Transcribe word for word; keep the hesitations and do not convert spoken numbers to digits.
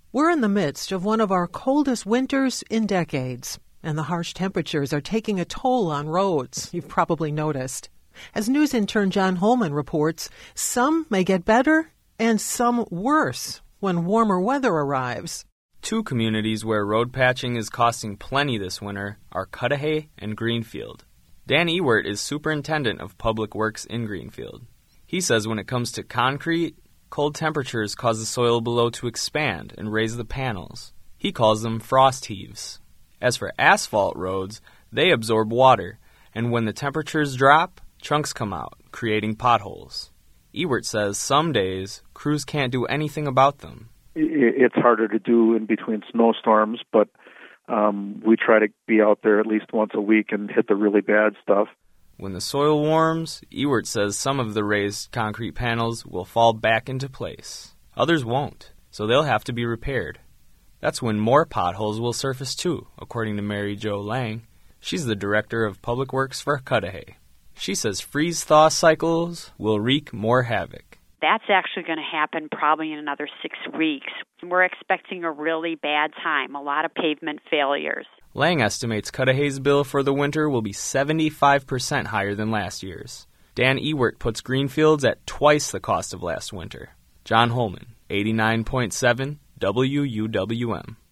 We're in the midst of one of our coldest winters in decades, and the harsh temperatures are taking a toll on roads, you've probably noticed. As news intern John Holman reports, some may get better and some worse when warmer weather arrives. Two communities where road patching is costing plenty this winter are Cudahy and Greenfield. Dan Ewert is superintendent of public works in Greenfield. He says when it comes to concrete, cold temperatures cause the soil below to expand and raise the panels. He calls them frost heaves. As for asphalt roads, they absorb water, and when the temperatures drop, chunks come out, creating potholes. Ewert says some days, crews can't do anything about them. It's harder to do in between snowstorms, but um, we try to be out there at least once a week and hit the really bad stuff. When the soil warms, Ewert says some of the raised concrete panels will fall back into place. Others won't, so they'll have to be repaired. That's when more potholes will surface too, according to Mary Jo Lang. She's the director of public works for Cudahy. She says freeze-thaw cycles will wreak more havoc. That's actually going to happen probably in another six weeks. We're expecting a really bad time, a lot of pavement failures. Lang estimates Cudahy's bill for the winter will be seventy-five percent higher than last year's. Dan Ewert puts Greenfield's at twice the cost of last winter. John Holman, eighty-nine point seven W U W M.